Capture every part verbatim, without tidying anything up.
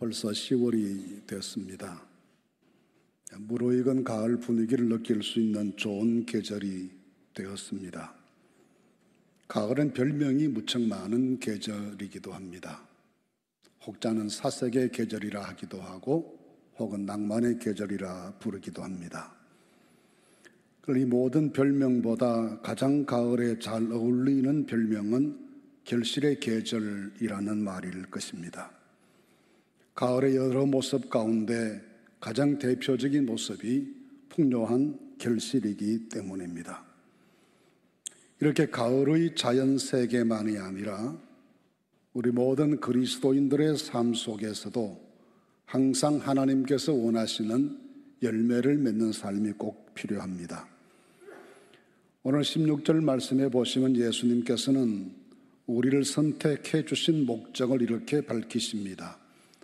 벌써 시월이 됐습니다. 무르익은 가을 분위기를 느낄 수 있는 좋은 계절이 되었습니다. 가을은 별명이 무척 많은 계절이기도 합니다. 혹자는 사색의 계절이라 하기도 하고 혹은 낭만의 계절이라 부르기도 합니다. 이 모든 별명보다 가장 가을에 잘 어울리는 별명은 결실의 계절이라는 말일 것입니다. 가을의 여러 모습 가운데 가장 대표적인 모습이 풍요한 결실이기 때문입니다. 이렇게 가을의 자연 세계만이 아니라 우리 모든 그리스도인들의 삶 속에서도 항상 하나님께서 원하시는 열매를 맺는 삶이 꼭 필요합니다. 오늘 십육 절 말씀에 보시면 예수님께서는 우리를 선택해 주신 목적을 이렇게 밝히십니다.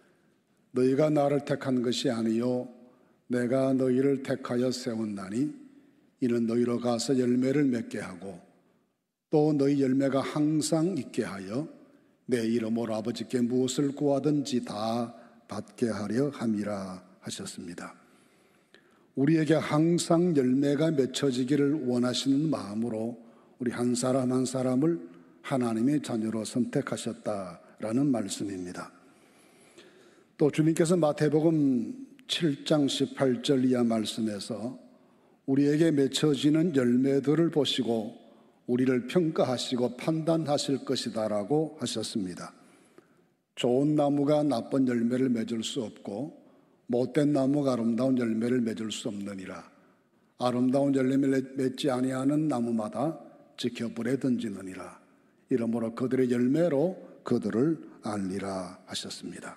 너희가 나를 택한 것이 아니요 내가 너희를 택하여 세웠나니 이는 너희로 가서 열매를 맺게 하고 또 너희 열매가 항상 있게 하여 내 이름으로 아버지께 무엇을 구하든지 다 받게 하려 함이라 하셨습니다. 우리에게 항상 열매가 맺혀지기를 원하시는 마음으로 우리 한 사람 한 사람을 하나님의 자녀로 선택하셨다라는 말씀입니다. 또 주님께서 마태복음 칠 장 십팔 절 이하 말씀에서 우리에게 맺혀지는 열매들을 보시고 우리를 평가하시고 판단하실 것이다 라고 하셨습니다. 좋은 나무가 나쁜 열매를 맺을 수 없고 못된 나무가 아름다운 열매를 맺을 수 없느니라. 아름다운 열매를 맺지 아니하는 나무마다 지켜 불에 던지느니라. 이러므로 그들의 열매로 그들을 알리라 하셨습니다.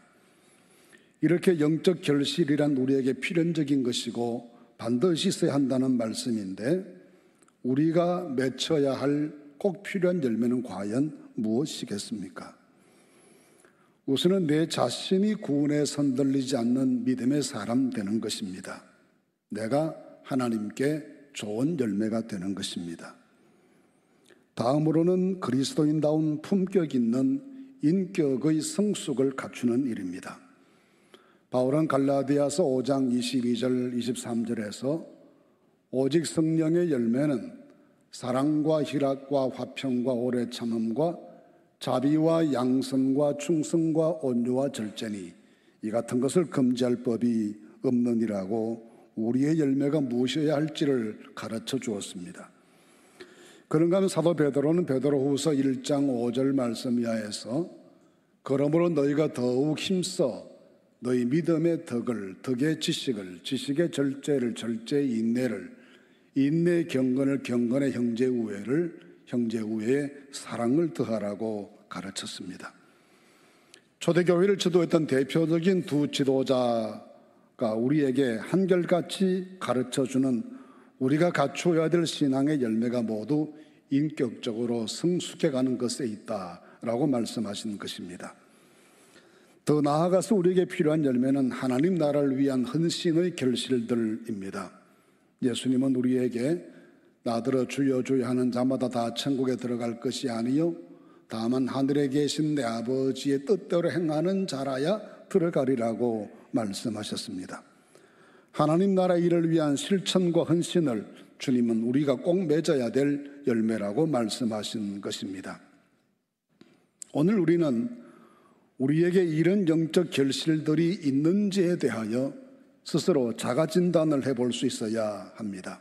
이렇게 영적 결실이란 우리에게 필연적인 것이고 반드시 있어야 한다는 말씀인데 우리가 맺혀야 할 꼭 필요한 열매는 과연 무엇이겠습니까? 우선은 내 자신이 구원에 손들리지 않는 믿음의 사람 되는 것입니다. 내가 하나님께 좋은 열매가 되는 것입니다. 다음으로는 그리스도인다운 품격 있는 인격의 성숙을 갖추는 일입니다. 바울은 갈라디아서 오 장 이십이 절 이십삼 절에서 오직 성령의 열매는 사랑과 희락과 화평과 오래 참음과 자비와 양선과 충성과 온유와 절제니 이 같은 것을 금지할 법이 없느니라고 우리의 열매가 무엇이어야 할지를 가르쳐 주었습니다. 그런가 하면 사도 베드로는 베드로후서 일 장 오 절 말씀 이하에서 그러므로 너희가 더욱 힘써 너희 믿음의 덕을 덕의 지식을 지식의 절제를 절제의 인내를 인내의 경건을 경건의 형제 우애를 형제 우애의 사랑을 더하라고 가르쳤습니다. 초대교회를 지도했던 대표적인 두 지도자가 우리에게 한결같이 가르쳐주는 우리가 갖추어야 될 신앙의 열매가 모두 인격적으로 성숙해가는 것에 있다라고 말씀하신 것입니다. 더 나아가서 우리에게 필요한 열매는 하나님 나라를 위한 헌신의 결실들입니다. 예수님은 우리에게 나더러 주여 주여 하는 자마다 다 천국에 들어갈 것이 아니요 다만 하늘에 계신 내 아버지의 뜻대로 행하는 자라야 들어가리라고 말씀하셨습니다. 하나님 나라 일을 위한 실천과 헌신을 주님은 우리가 꼭 맺어야 될 열매라고 말씀하신 것입니다. 오늘 우리는 우리에게 이런 영적 결실들이 있는지에 대하여 스스로 자가진단을 해볼 수 있어야 합니다.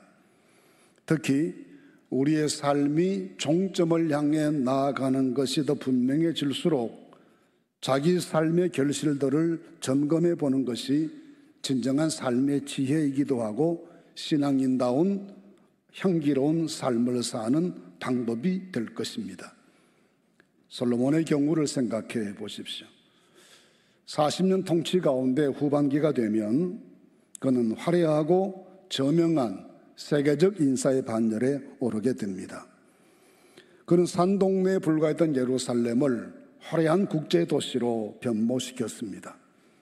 특히 우리의 삶이 종점을 향해 나아가는 것이 더 분명해질수록 자기 삶의 결실들을 점검해 보는 것이 진정한 삶의 지혜이기도 하고 신앙인다운 향기로운 삶을 사는 방법이 될 것입니다. 솔로몬의 경우를 생각해 보십시오. 사십 년 통치 가운데 후반기가 되면 그는 화려하고 저명한 세계적 인사의 반열에 오르게 됩니다. 그는 산동네에 불과했던 예루살렘을 화려한 국제도시로 변모시켰습니다.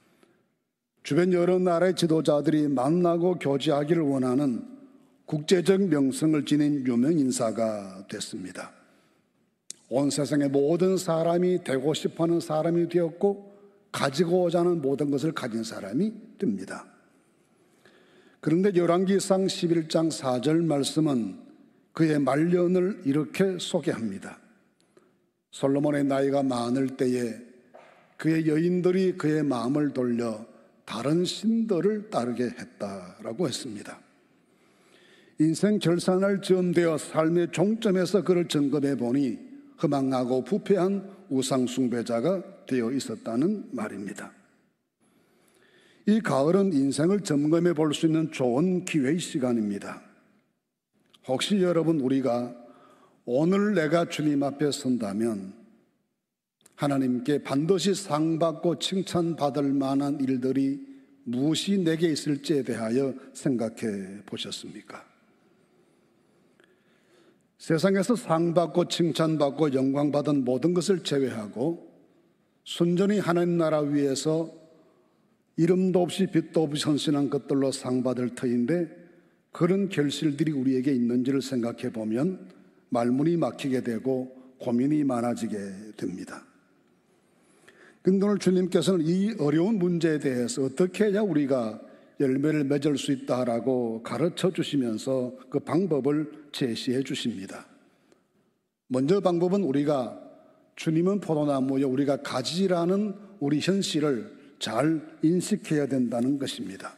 주변 여러 나라의 지도자들이 만나고 교제하기를 원하는 국제적 명성을 지닌 유명 인사가 됐습니다. 온 세상의 모든 사람이 되고 싶어하는 사람이 되었고 가지고자 하는 모든 것을 가진 사람이 됩니다. 그런데 열왕기상 십일 장 사 절 말씀은 그의 말년을 이렇게 소개합니다. 솔로몬의 나이가 많을 때에 그의 여인들이 그의 마음을 돌려 다른 신들을 따르게 했다라고 했습니다. 인생 결산할 즈음 되어 삶의 종점에서 그를 점검해 보니 허망하고 부패한 우상 숭배자가 되어 있었다는 말입니다. 이 가을은 인생을 점검해 볼 수 있는 좋은 기회의 시간입니다. 혹시 여러분, 우리가 오늘 내가 주님 앞에 선다면 하나님께 반드시 상받고 칭찬받을 만한 일들이 무엇이 내게 있을지에 대하여 생각해 보셨습니까? 세상에서 상받고 칭찬받고 영광받은 모든 것을 제외하고 순전히 하나님 나라 위에서 이름도 없이 빛도 없이 헌신한 것들로 상받을 터인데 그런 결실들이 우리에게 있는지를 생각해 보면 말문이 막히게 되고 고민이 많아지게 됩니다. 근데 오늘 주님께서는 이 어려운 문제에 대해서 어떻게 해야 우리가 열매를 맺을 수 있다라고 가르쳐 주시면서 그 방법을 제시해 주십니다. 먼저 방법은 우리가 주님은 포도나무여 우리가 가지라는 우리 현실을 잘 인식해야 된다는 것입니다.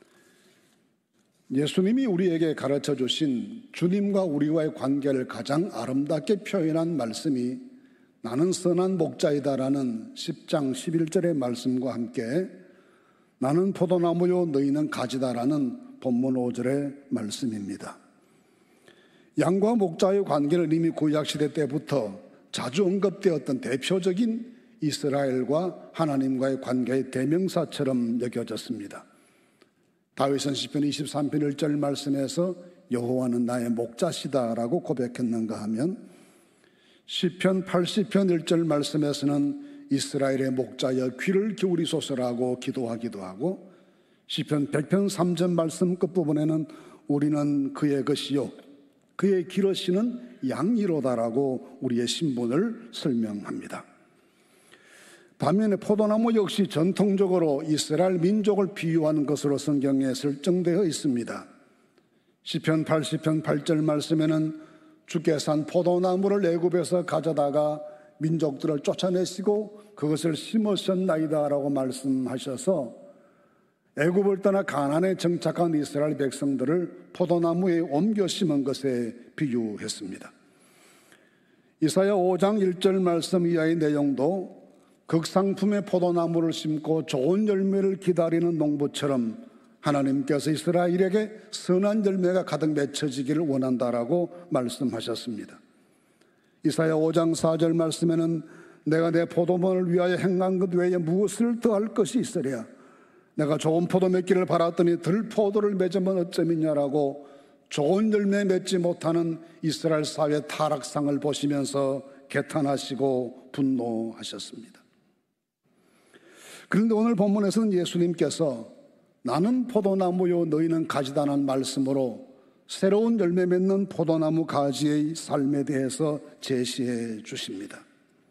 예수님이 우리에게 가르쳐 주신 주님과 우리와의 관계를 가장 아름답게 표현한 말씀이 나는 선한 목자이다라는 십 장 십일 절의 말씀과 함께 나는 포도나무요 너희는 가지다라는 본문 오 절의 말씀입니다. 양과 목자의 관계는 이미 구약시대 때부터 자주 언급되었던 대표적인 이스라엘과 하나님과의 관계의 대명사처럼 여겨졌습니다. 다윗은 시편 이십삼 편 일 절 말씀에서 여호와는 나의 목자시다라고 고백했는가 하면 시편 팔십 편 일 절 말씀에서는 이스라엘의 목자여 귀를 기울이소서라고 기도하기도 하고 시편 백 편 삼 절 말씀 끝부분에는 우리는 그의 것이요 그의 기르시는 양이로다라고 우리의 신분을 설명합니다. 반면에 포도나무 역시 전통적으로 이스라엘 민족을 비유하는 것으로 성경에 설정되어 있습니다. 시편 팔십 편 팔 절 말씀에는 주께서 한 포도나무를 애굽에서 가져다가 민족들을 쫓아내시고 그것을 심으셨나이다라고 말씀하셔서 애굽을 떠나 가나안에 정착한 이스라엘 백성들을 포도나무에 옮겨 심은 것에 비유했습니다. 이사야 오 장 일 절 말씀 이하의 내용도 극상품의 포도나무를 심고 좋은 열매를 기다리는 농부처럼 하나님께서 이스라엘에게 선한 열매가 가득 맺혀지기를 원한다라고 말씀하셨습니다. 이사야 오 장 사 절 말씀에는 내가 내 포도원을 위하여 행한 것 외에 무엇을 더할 것이 있으랴 내가 좋은 포도 맺기를 바랐더니 들포도를 맺으면 어쩌겠냐라고 좋은 열매 맺지 못하는 이스라엘 사회의 타락상을 보시면서 개탄하시고 분노하셨습니다. 그런데 오늘 본문에서는 예수님께서 나는 포도나무요 너희는 가지다는 말씀으로 새로운 열매 맺는 포도나무 가지의 삶에 대해서 제시해 주십니다.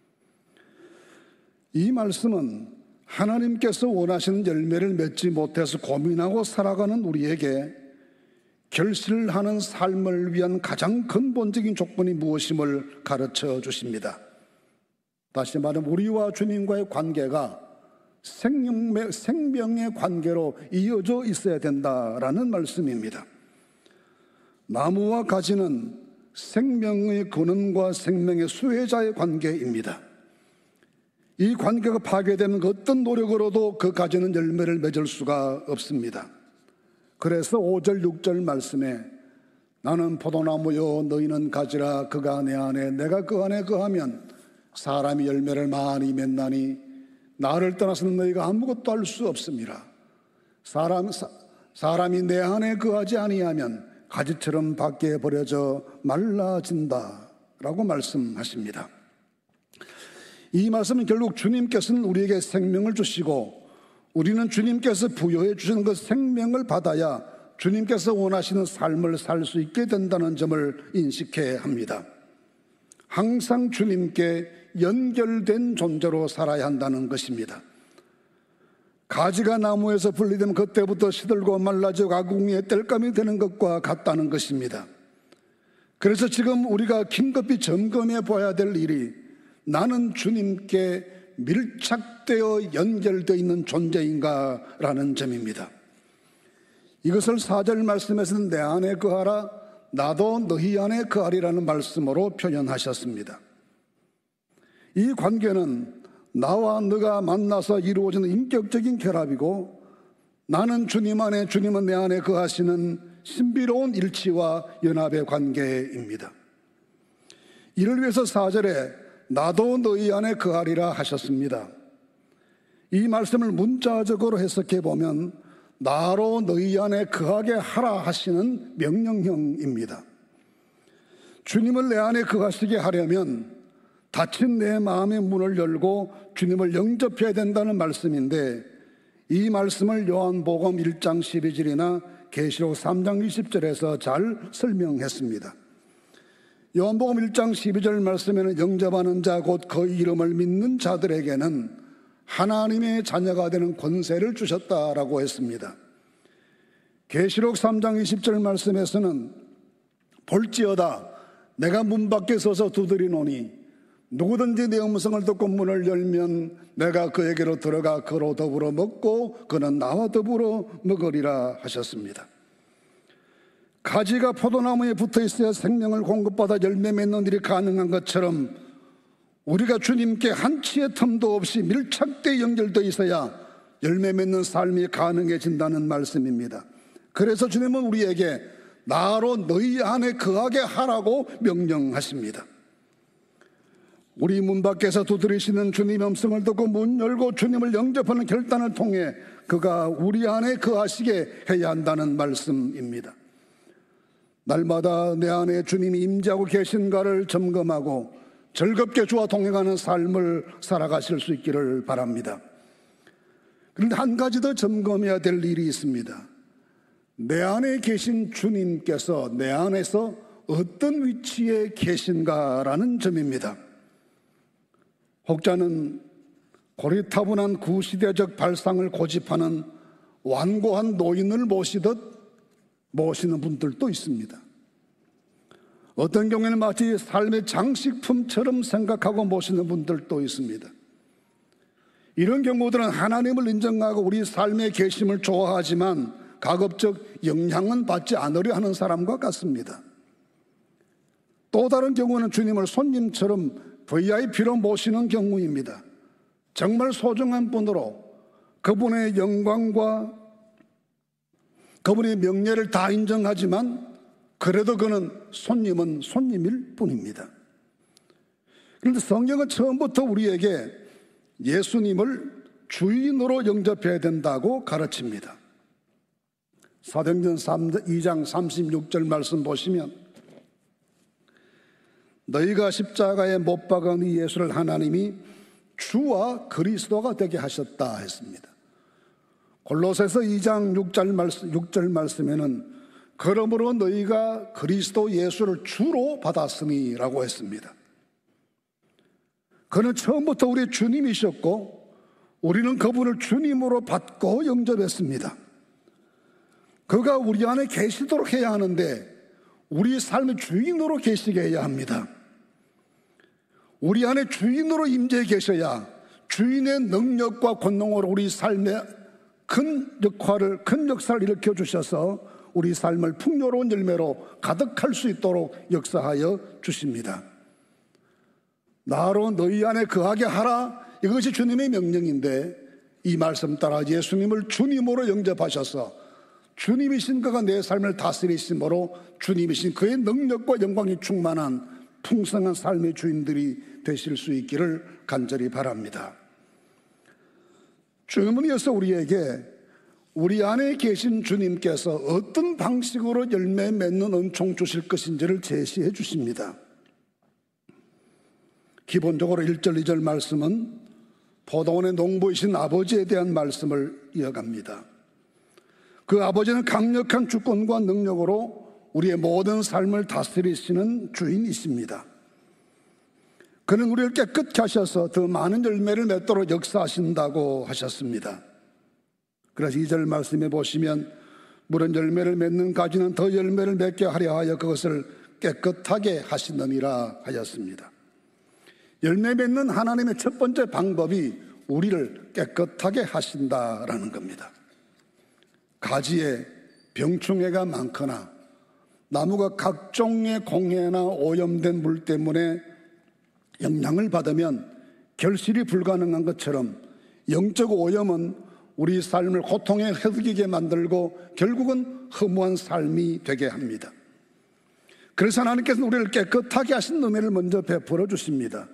이 말씀은 하나님께서 원하시는 열매를 맺지 못해서 고민하고 살아가는 우리에게 결실하는 삶을 위한 가장 근본적인 조건이 무엇임을 가르쳐 주십니다. 다시 말하면 우리와 주님과의 관계가 생명의, 생명의 관계로 이어져 있어야 된다라는 말씀입니다. 나무와 가지는 생명의 근원과 생명의 수혜자의 관계입니다. 이 관계가 파괴되는 어떤 노력으로도 그 가지는 열매를 맺을 수가 없습니다. 그래서 오 절 육 절 말씀에 나는 포도나무요 너희는 가지라 그가 내 안에 내가 그 안에 거하면 사람이 열매를 많이 맺나니 나를 떠나서는 너희가 아무것도 할 수 없습니다. 사람, 사, 사람이 내 안에 거하지 아니하면 가지처럼 밖에 버려져 말라진다 라고 말씀하십니다. 이 말씀은 결국 주님께서는 우리에게 생명을 주시고 우리는 주님께서 부여해 주시는 그 생명을 받아야 주님께서 원하시는 삶을 살 수 있게 된다는 점을 인식해야 합니다. 항상 주님께 연결된 존재로 살아야 한다는 것입니다. 가지가 나무에서 분리되면 그때부터 시들고 말라져 가궁리에 땔감이 되는 것과 같다는 것입니다. 그래서 지금 우리가 긴급히 점검해 봐야 될 일이 나는 주님께 밀착되어 연결되어 있는 존재인가라는 점입니다. 이것을 사 절 말씀에서는 내 안에 거하라 나도 너희 안에 거하리라는 말씀으로 표현하셨습니다. 이 관계는 나와 너가 만나서 이루어지는 인격적인 결합이고 나는 주님 안에 주님은 내 안에 거하시는 신비로운 일치와 연합의 관계입니다. 이를 위해서 사 절에 나도 너희 안에 거하리라 하셨습니다. 이 말씀을 문자적으로 해석해 보면 나로 너희 안에 거하게 하라 하시는 명령형입니다. 주님을 내 안에 거하시게 하려면 닫힌 내 마음의 문을 열고 주님을 영접해야 된다는 말씀인데 이 말씀을 요한복음 일 장 십이 절이나 계시록 삼 장 이십 절에서 잘 설명했습니다. 요한복음 일 장 십이 절 말씀에는 영접하는 자 곧 그 이름을 믿는 자들에게는 하나님의 자녀가 되는 권세를 주셨다라고 했습니다. 계시록 삼 장 이십 절 말씀에서는 볼지어다 내가 문 밖에 서서 두드리노니 누구든지 내 음성을 듣고 문을 열면 내가 그에게로 들어가 그로 더불어 먹고 그는 나와 더불어 먹으리라 하셨습니다. 가지가 포도나무에 붙어 있어야 생명을 공급받아 열매 맺는 일이 가능한 것처럼 우리가 주님께 한치의 틈도 없이 밀착되어 연결되어 있어야 열매 맺는 삶이 가능해진다는 말씀입니다. 그래서 주님은 우리에게 나로 너희 안에 거하게 하라고 명령하십니다. 우리 문 밖에서 두드리시는 주님의 음성을 듣고 문 열고 주님을 영접하는 결단을 통해 그가 우리 안에 거하시게 해야 한다는 말씀입니다. 날마다 내 안에 주님이 임재하고 계신가를 점검하고 즐겁게 주와 동행하는 삶을 살아가실 수 있기를 바랍니다. 그런데 한 가지 더 점검해야 될 일이 있습니다. 내 안에 계신 주님께서 내 안에서 어떤 위치에 계신가라는 점입니다. 혹자는 고리타분한 구시대적 발상을 고집하는 완고한 노인을 모시듯 모시는 분들도 있습니다. 어떤 경우에는 마치 삶의 장식품처럼 생각하고 모시는 분들도 있습니다. 이런 경우들은 하나님을 인정하고 우리 삶의 계심을 좋아하지만 가급적 영향은 받지 않으려 하는 사람과 같습니다. 또 다른 경우는 주님을 손님처럼 브이아이피로 모시는 경우입니다. 정말 소중한 분으로 그분의 영광과 그분의 명예를 다 인정하지만 그래도 그는 손님은 손님일 뿐입니다. 그런데 성경은 처음부터 우리에게 예수님을 주인으로 영접해야 된다고 가르칩니다. 사도행전 이 장 삼십육 절 말씀 보시면 너희가 십자가에 못 박은 이 예수를 하나님이 주와 그리스도가 되게 하셨다 했습니다. 골로새서 이 장 육 절 말씀, 육 절 말씀에는 그러므로 너희가 그리스도 예수를 주로 받았으니 라고 했습니다. 그는 처음부터 우리의 주님이셨고 우리는 그분을 주님으로 받고 영접했습니다. 그가 우리 안에 계시도록 해야 하는데 우리 삶의 주인으로 계시게 해야 합니다. 우리 안에 주인으로 임재해 계셔야 주인의 능력과 권능으로 우리 삶에 큰 역할을, 큰 역사를 일으켜 주셔서 우리 삶을 풍요로운 열매로 가득할 수 있도록 역사하여 주십니다. 나로 너희 안에 거하게 하라, 이것이 주님의 명령인데 이 말씀 따라 예수님을 주님으로 영접하셔서 주님이신 그가 내 삶을 다스리심으로 주님이신 그의 능력과 영광이 충만한 풍성한 삶의 주인들이 되실 수 있기를 간절히 바랍니다. 주님은 이어서 우리에게 우리 안에 계신 주님께서 어떤 방식으로 열매 맺는 은총 주실 것인지를 제시해 주십니다. 기본적으로 일 절 이 절 말씀은 포도원의 농부이신 아버지에 대한 말씀을 이어갑니다. 그 아버지는 강력한 주권과 능력으로 우리의 모든 삶을 다스리시는 주인이십니다. 그는 우리를 깨끗게 하셔서 더 많은 열매를 맺도록 역사하신다고 하셨습니다. 그래서 이 절 말씀해 보시면 물은 열매를 맺는 가지는 더 열매를 맺게 하려 하여 그것을 깨끗하게 하시느니라 하였습니다. 열매 맺는 하나님의 첫 번째 방법이 우리를 깨끗하게 하신다라는 겁니다. 가지에 병충해가 많거나 나무가 각종의 공해나 오염된 물 때문에 영향을 받으면 결실이 불가능한 것처럼 영적 오염은 우리 삶을 고통에 허덕이게 만들고 결국은 허무한 삶이 되게 합니다. 그래서 하나님께서는 우리를 깨끗하게 하신 은혜를 먼저 베풀어 주십니다.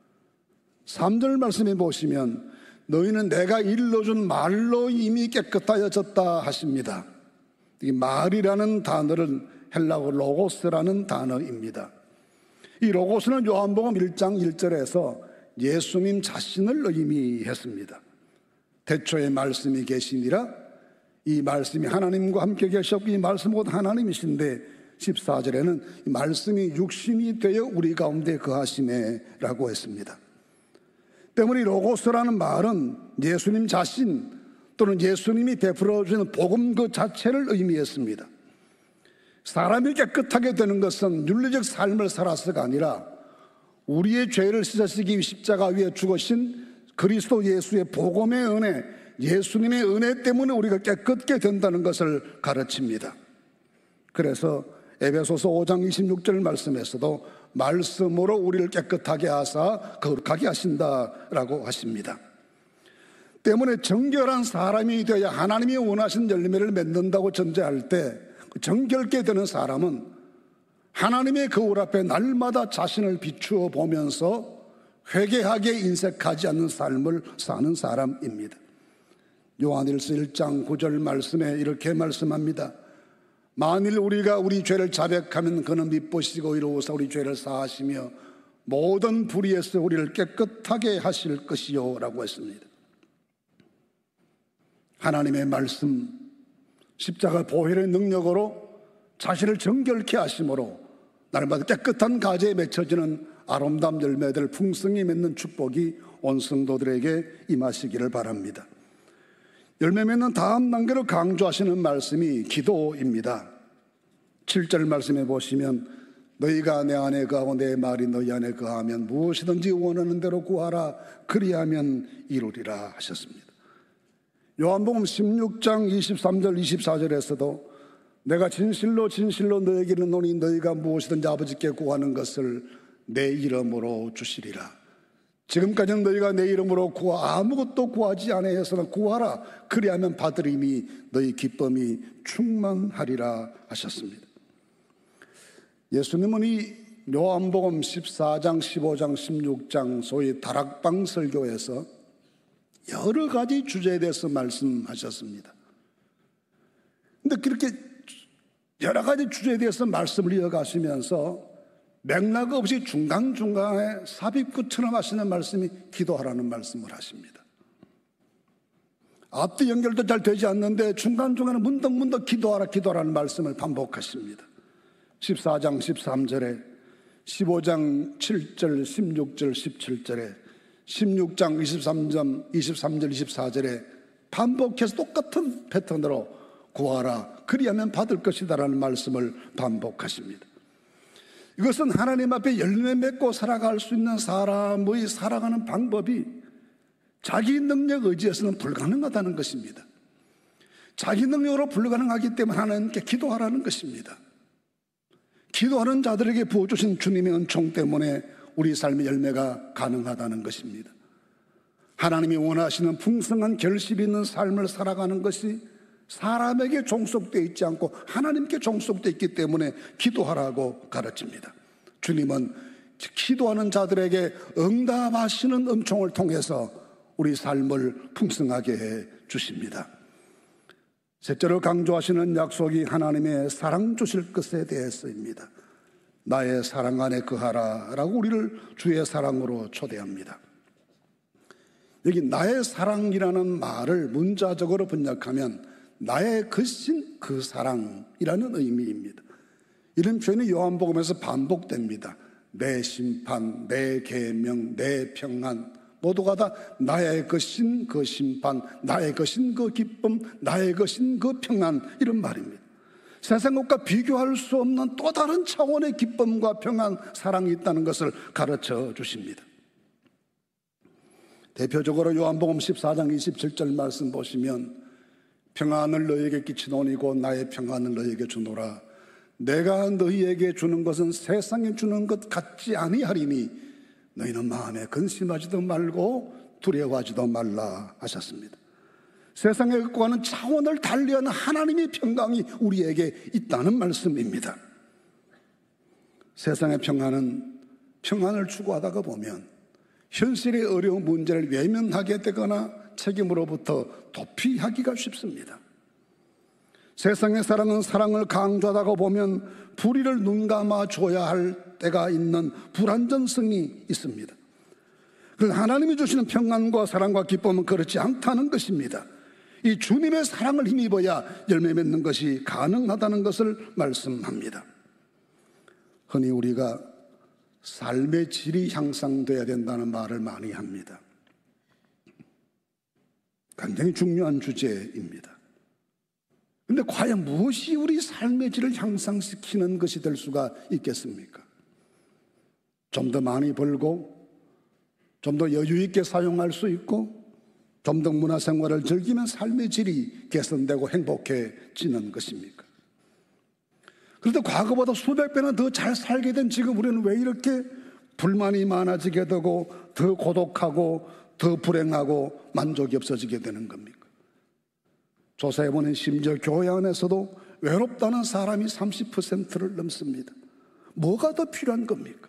삼 절 말씀해 보시면 너희는 내가 일러준 말로 이미 깨끗하여졌다 하십니다. 이 말이라는 단어는 헬라어 로고스라는 단어입니다. 이 로고스는 요한복음 일 장 일 절에서 예수님 자신을 의미했습니다. 태초에 말씀이 계시니라. 이 말씀이 하나님과 함께 계셨고 이 말씀은 곧 하나님이신데 십사 절에는 이 말씀이 육신이 되어 우리 가운데 거하시네 라고 했습니다. 때문에 이 로고스라는 말은 예수님 자신 또는 예수님이 베풀어 주는 복음 그 자체를 의미했습니다. 사람이 깨끗하게 되는 것은 윤리적 삶을 살아서가 아니라 우리의 죄를 씻으시기 위해 십자가 위에 죽으신 그리스도 예수의 복음의 은혜, 예수님의 은혜 때문에 우리가 깨끗게 된다는 것을 가르칩니다. 그래서 에베소서 오 장 이십육 절 말씀에서도 말씀으로 우리를 깨끗하게 하사 거룩하게 하신다라고 하십니다. 때문에 정결한 사람이 되어야 하나님이 원하신 열매를 맺는다고 전제할 때 정결케 되는 사람은 하나님의 거울 앞에 날마다 자신을 비추어 보면서 회개하게 인색하지 않는 삶을 사는 사람입니다. 요한일서 일 장 구 절 말씀에 이렇게 말씀합니다. 만일 우리가 우리 죄를 자백하면 그는 미쁘시고 이로우사 우리 죄를 사하시며 모든 불의에서 우리를 깨끗하게 하실 것이요 라고 했습니다. 하나님의 말씀, 십자가 보혈의 능력으로 자신을 정결케 하심으로 날마다 깨끗한 가지에 맺혀지는 아름다운 열매들 풍성히 맺는 축복이 온 성도들에게 임하시기를 바랍니다. 열매 맺는 다음 단계로 강조하시는 말씀이 기도입니다. 칠 절 말씀해 보시면 너희가 내 안에 거하고 내 말이 너희 안에 거하면 무엇이든지 원하는 대로 구하라 그리하면 이루리라 하셨습니다. 요한복음 십육 장 이십삼 절 이십사 절에서도 내가 진실로 진실로 너에게 이르노니 너희가 무엇이든지 아버지께 구하는 것을 내 이름으로 주시리라. 지금까지는 너희가 내 이름으로 구하 아무것도 구하지 아니하였으나 구하라 그리하면 받으리니 너희 기쁨이 충만하리라 하셨습니다. 예수님은 이 요한복음 십사 장 십오 장 십육 장 소위 다락방 설교에서 여러 가지 주제에 대해서 말씀하셨습니다. 근데 그렇게 여러 가지 주제에 대해서 말씀을 이어가시면서 맥락 없이 중간중간에 삽입구처럼 하시는 말씀이 기도하라는 말씀을 하십니다. 앞뒤 연결도 잘 되지 않는데 중간중간에 문득문득 기도하라 기도하라는 말씀을 반복하십니다. 십사 장 십삼 절에 십오 장 칠 절 십육 절 십칠 절에 십육 장 이십삼 절 이십삼 절 이십사 절에 반복해서 똑같은 패턴으로 구하라 그리하면 받을 것이다 라는 말씀을 반복하십니다. 이것은 하나님 앞에 열매 맺고 살아갈 수 있는 사람의 살아가는 방법이 자기 능력 의지에서는 불가능하다는 것입니다. 자기 능력으로 불가능하기 때문에 하나님께 기도하라는 것입니다. 기도하는 자들에게 부어주신 주님의 은총 때문에 우리 삶의 열매가 가능하다는 것입니다. 하나님이 원하시는 풍성한 결실이 있는 삶을 살아가는 것이 사람에게 종속되어 있지 않고 하나님께 종속되어 있기 때문에 기도하라고 가르칩니다. 주님은 기도하는 자들에게 응답하시는 은총을 통해서 우리 삶을 풍성하게 해 주십니다. 셋째로 강조하시는 약속이 하나님의 사랑 주실 것에 대해서입니다. 나의 사랑 안에 거하라 라고 우리를 주의 사랑으로 초대합니다. 여기 나의 사랑이라는 말을 문자적으로 번역하면 나의 그신 그 사랑이라는 의미입니다. 이런 표현이 요한복음에서 반복됩니다. 내 심판, 내 계명, 내 평안, 모두가 다 나의 것인 그 심판, 나의 것인 그 기쁨, 나의 것인 그 평안, 이런 말입니다. 세상 것과 비교할 수 없는 또 다른 차원의 기쁨과 평안, 사랑이 있다는 것을 가르쳐 주십니다. 대표적으로 요한복음 십사 장 이십칠 절 말씀 보시면 평안을 너희에게 끼치노니 곧 나의 평안을 너희에게 주노라. 내가 너희에게 주는 것은 세상에 주는 것 같지 아니하리니 너희는 마음에 근심하지도 말고 두려워하지도 말라 하셨습니다. 세상의 것과는 차원을 달리하는 하나님의 평강이 우리에게 있다는 말씀입니다. 세상의 평안은 평안을 추구하다가 보면 현실의 어려운 문제를 외면하게 되거나 책임으로부터 도피하기가 쉽습니다. 세상의 사랑은 사랑을 강조하다가 보면 불의를 눈감아 줘야 할 때가 있는 불안전성이 있습니다. 그런데 하나님이 주시는 평안과 사랑과 기쁨은 그렇지 않다는 것입니다. 이 주님의 사랑을 힘입어야 열매 맺는 것이 가능하다는 것을 말씀합니다. 흔히 우리가 삶의 질이 향상돼야 된다는 말을 많이 합니다. 굉장히 중요한 주제입니다. 그런데 과연 무엇이 우리 삶의 질을 향상시키는 것이 될 수가 있겠습니까? 좀 더 많이 벌고 좀 더 여유 있게 사용할 수 있고 좀 더 문화생활을 즐기면 삶의 질이 개선되고 행복해지는 것입니까? 그런데 과거보다 수백 배나 더 잘 살게 된 지금 우리는 왜 이렇게 불만이 많아지게 되고 더 고독하고 더 불행하고 만족이 없어지게 되는 겁니까? 조사해보면 심지어 교회 안에서도 외롭다는 사람이 삼십 퍼센트를 넘습니다. 뭐가 더 필요한 겁니까?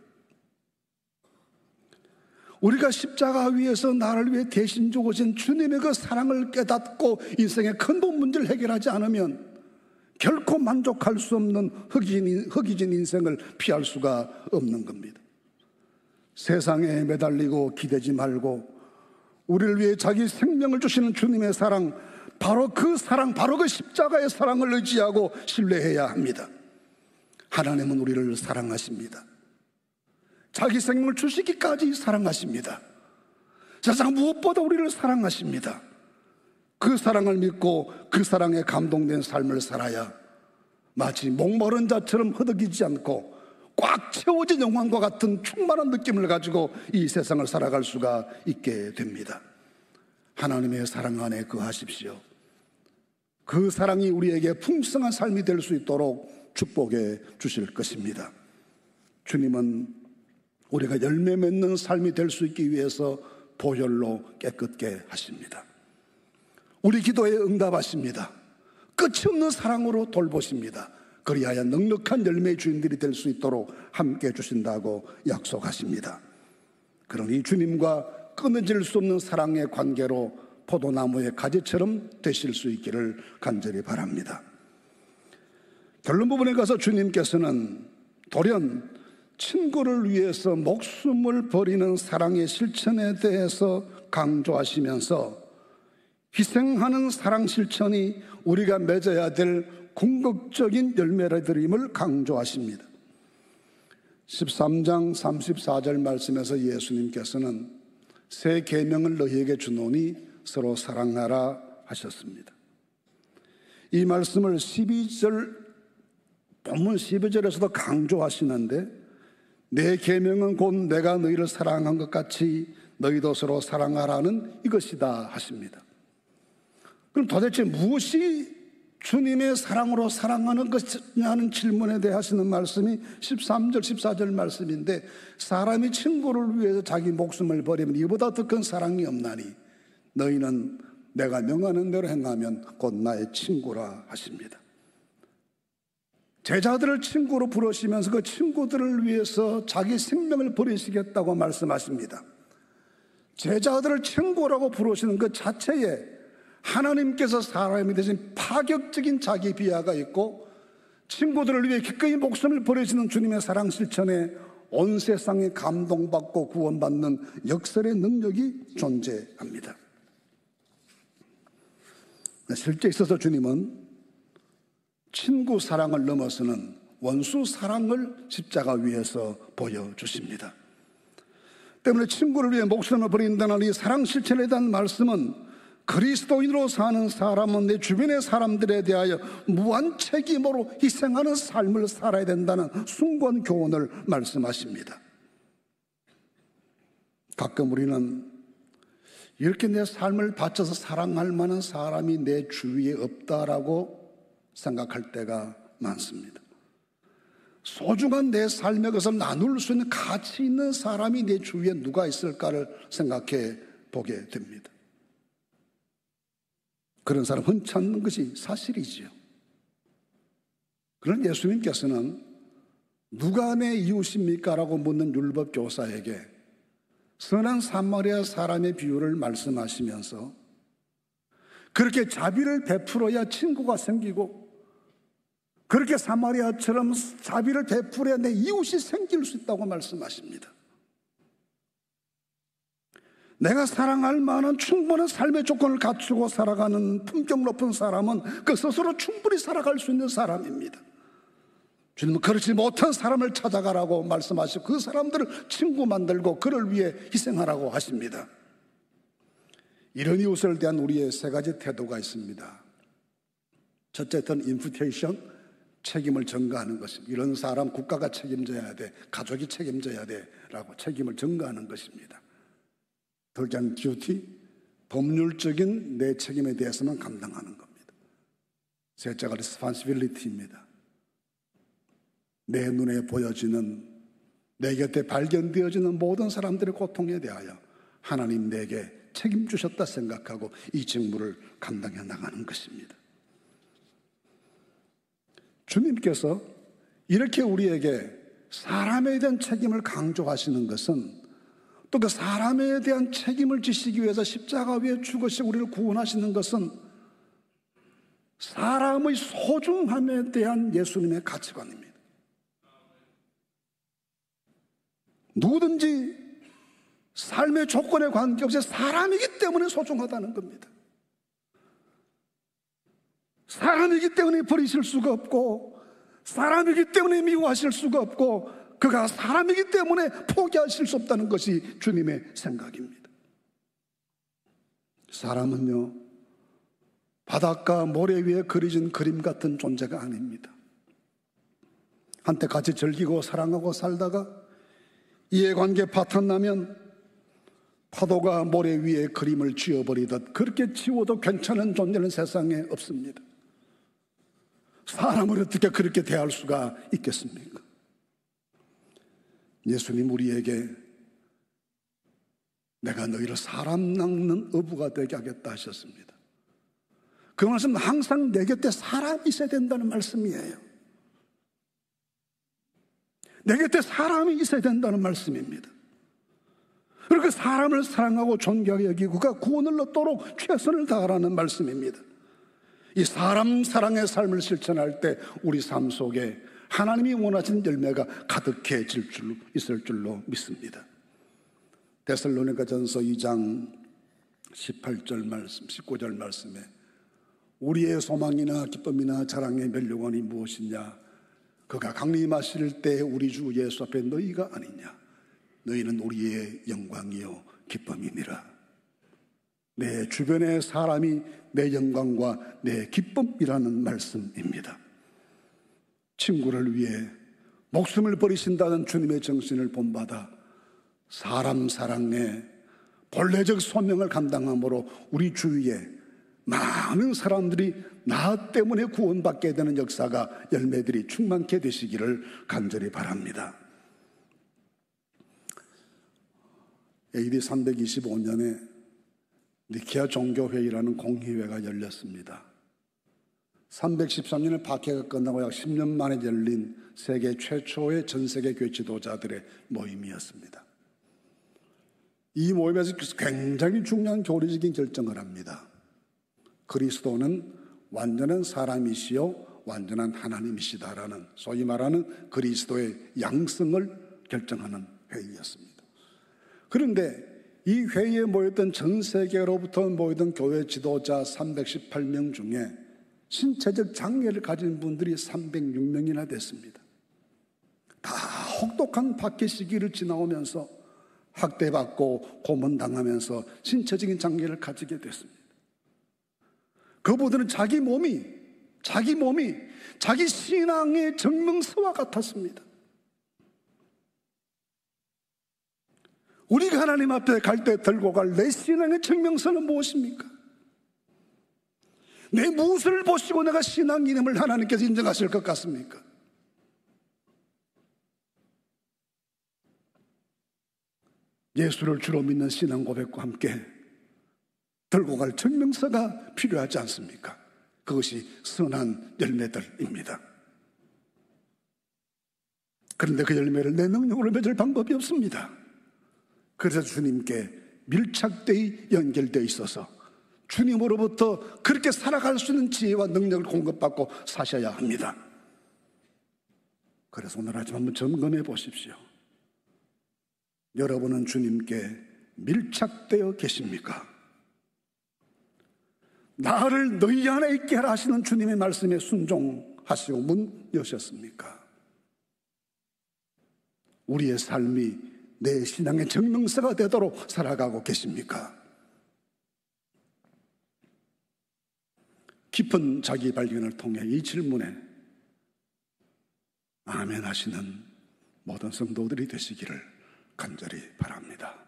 우리가 십자가 위에서 나를 위해 대신 죽으신 주님의 그 사랑을 깨닫고 인생의 큰 문제를 해결하지 않으면 결코 만족할 수 없는 허기진, 허기진 인생을 피할 수가 없는 겁니다. 세상에 매달리고 기대지 말고 우리를 위해 자기 생명을 주시는 주님의 사랑, 바로 그 사랑, 바로 그 십자가의 사랑을 의지하고 신뢰해야 합니다. 하나님은 우리를 사랑하십니다. 자기 생명을 주시기까지 사랑하십니다. 세상 무엇보다 우리를 사랑하십니다. 그 사랑을 믿고 그 사랑에 감동된 삶을 살아야 마치 목마른 자처럼 허덕이지 않고 꽉 채워진 영광과 같은 충만한 느낌을 가지고 이 세상을 살아갈 수가 있게 됩니다. 하나님의 사랑 안에 거하십시오. 그 사랑이 우리에게 풍성한 삶이 될 수 있도록 축복해 주실 것입니다. 주님은 우리가 열매 맺는 삶이 될 수 있기 위해서 보혈로 깨끗게 하십니다. 우리 기도에 응답하십니다. 끝이 없는 사랑으로 돌보십니다. 그리하여 넉넉한 열매의 주인들이 될 수 있도록 함께 해주신다고 약속하십니다. 그러니 주님과 끊어질 수 없는 사랑의 관계로 포도나무의 가지처럼 되실 수 있기를 간절히 바랍니다. 결론 부분에 가서 주님께서는 돌연 친구를 위해서 목숨을 버리는 사랑의 실천에 대해서 강조하시면서 희생하는 사랑 실천이 우리가 맺어야 될 궁극적인 열매들임을 강조하십니다. 십삼 장 삼십사 절 말씀에서 예수님께서는 새 계명을 너희에게 주노니 서로 사랑하라 하셨습니다. 이 말씀을 십이 절 본문 십이 절에서도 강조하시는데 내 계명은 곧 내가 너희를 사랑한 것 같이 너희도 서로 사랑하라는 이것이다 하십니다. 그럼 도대체 무엇이 주님의 사랑으로 사랑하는 것이냐는 질문에 대해 하시는 말씀이 십삼 절 십사 절 말씀인데 사람이 친구를 위해서 자기 목숨을 버리면 이보다 더 큰 사랑이 없나니 너희는 내가 명하는 대로 행하면 곧 나의 친구라 하십니다. 제자들을 친구로 부르시면서 그 친구들을 위해서 자기 생명을 버리시겠다고 말씀하십니다. 제자들을 친구라고 부르시는 그 자체에 하나님께서 사람이 되신 파격적인 자기 비하가 있고 친구들을 위해 기꺼이 목숨을 버리시는 주님의 사랑 실천에 온 세상이 감동받고 구원받는 역설의 능력이 존재합니다. 실제 있어서 주님은 친구 사랑을 넘어서는 원수 사랑을 십자가 위에서 보여주십니다. 때문에 친구를 위해 목숨을 버린다는 이 사랑 실천에 대한 말씀은 그리스도인으로 사는 사람은 내 주변의 사람들에 대하여 무한 책임으로 희생하는 삶을 살아야 된다는 숭고한 교훈을 말씀하십니다. 가끔 우리는 이렇게 내 삶을 바쳐서 사랑할 만한 사람이 내 주위에 없다라고 생각할 때가 많습니다. 소중한 내 삶의 것을 나눌 수 있는 가치 있는 사람이 내 주위에 누가 있을까를 생각해 보게 됩니다. 그런 사람 흔치 않는 것이 사실이지요. 그런 예수님께서는 누가 내 이웃입니까? 라고 묻는 율법 교사에게 선한 사마리아 사람의 비유를 말씀하시면서 그렇게 자비를 베풀어야 친구가 생기고 그렇게 사마리아처럼 자비를 베풀어야 내 이웃이 생길 수 있다고 말씀하십니다. 내가 사랑할 만한 충분한 삶의 조건을 갖추고 살아가는 품격 높은 사람은 그 스스로 충분히 살아갈 수 있는 사람입니다. 주님은 그렇지 못한 사람을 찾아가라고 말씀하시고 그 사람들을 친구 만들고 그를 위해 희생하라고 하십니다. 이런 이웃을 대한 우리의 세 가지 태도가 있습니다. 첫째는 인비테이션, 책임을 전가하는 것입니다. 이런 사람 국가가 책임져야 돼, 가족이 책임져야 돼 라고 책임을 전가하는 것입니다. 둘째는 듀티, 법률적인 내 책임에 대해서만 감당하는 겁니다. 셋째가 리스폰시빌리티입니다. 내 눈에 보여지는, 내 곁에 발견되어지는 모든 사람들의 고통에 대하여 하나님 내게 책임 주셨다 생각하고 이 직무를 감당해 나가는 것입니다. 주님께서 이렇게 우리에게 사람에 대한 책임을 강조하시는 것은 또 그 사람에 대한 책임을 지시기 위해서 십자가 위에 죽으시고 우리를 구원하시는 것은 사람의 소중함에 대한 예수님의 가치관입니다. 누구든지 삶의 조건에 관계없이 사람이기 때문에 소중하다는 겁니다. 사람이기 때문에 버리실 수가 없고 사람이기 때문에 미워하실 수가 없고 그가 사람이기 때문에 포기하실 수 없다는 것이 주님의 생각입니다. 사람은요, 바닷가 모래 위에 그려진 그림 같은 존재가 아닙니다. 한때 같이 즐기고 사랑하고 살다가 이해관계 파탄나면 파도가 모래 위에 그림을 지워버리듯 그렇게 지워도 괜찮은 존재는 세상에 없습니다. 사람을 어떻게 그렇게 대할 수가 있겠습니까? 예수님 우리에게 내가 너희를 사람 낚는 어부가 되게 하겠다 하셨습니다. 그 말씀은 항상 내 곁에 사람이 있어야 된다는 말씀이에요. 내 곁에 사람이 있어야 된다는 말씀입니다. 그렇게 사람을 사랑하고 존경하게 여기고 그가 구원을 얻도록 최선을 다하라는 말씀입니다. 이 사람 사랑의 삶을 실천할 때 우리 삶 속에 하나님이 원하시는 열매가 가득해질 줄 있을 줄로 믿습니다. 데살로니가전서 이 장 십팔 절 말씀, 십구 절 말씀에 우리의 소망이나 기쁨이나 자랑의 멸류관이 무엇이냐? 그가 강림하실 때 우리 주 예수 앞에 너희가 아니냐? 너희는 우리의 영광이요 기쁨이니라. 내 주변의 사람이 내 영광과 내 기쁨이라는 말씀입니다. 친구를 위해 목숨을 버리신다는 주님의 정신을 본받아 사람 사랑의 본래적 소명을 감당함으로 우리 주위에 많은 사람들이 나 때문에 구원받게 되는 역사가 열매들이 충만케 되시기를 간절히 바랍니다. 에이디 삼백이십오 년에 니케아 종교회의라는 공회회가 열렸습니다. 삼백십삼 년에 박해가 끝나고 약 십 년 만에 열린 세계 최초의 전세계 교회 지도자들의 모임이었습니다. 이 모임에서 굉장히 중요한 교리적인 결정을 합니다. 그리스도는 완전한 사람이시요 완전한 하나님이시다라는 소위 말하는 그리스도의 양성을 결정하는 회의였습니다. 그런데 이 회의에 모였던 전 세계로부터 모이던 교회 지도자 삼백십팔 명 중에 신체적 장애를 가진 분들이 삼백육 명이나 됐습니다. 다 혹독한 박해 시기를 지나오면서 학대받고 고문당하면서 신체적인 장애를 가지게 됐습니다. 그분들은 자기 몸이 자기 몸이 자기 신앙의 증명서와 같았습니다. 우리가 하나님 앞에 갈 때 들고 갈 내 신앙의 증명서는 무엇입니까? 내 무엇을 보시고 내가 신앙 이름을 하나님께서 인정하실 것 같습니까? 예수를 주로 믿는 신앙 고백과 함께 들고 갈 증명서가 필요하지 않습니까? 그것이 선한 열매들입니다. 그런데 그 열매를 내 능력으로 맺을 방법이 없습니다. 그래서 주님께 밀착되어 연결되어 있어서 주님으로부터 그렇게 살아갈 수 있는 지혜와 능력을 공급받고 사셔야 합니다. 그래서 오늘 아침 한번 점검해 보십시오. 여러분은 주님께 밀착되어 계십니까? 나를 너희 안에 있게 하라 하시는 주님의 말씀에 순종하시고 문 여셨습니까? 우리의 삶이 내 신앙의 증명서가 되도록 살아가고 계십니까? 깊은 자기 발견을 통해 이 질문에 아멘 하시는 모든 성도들이 되시기를 간절히 바랍니다.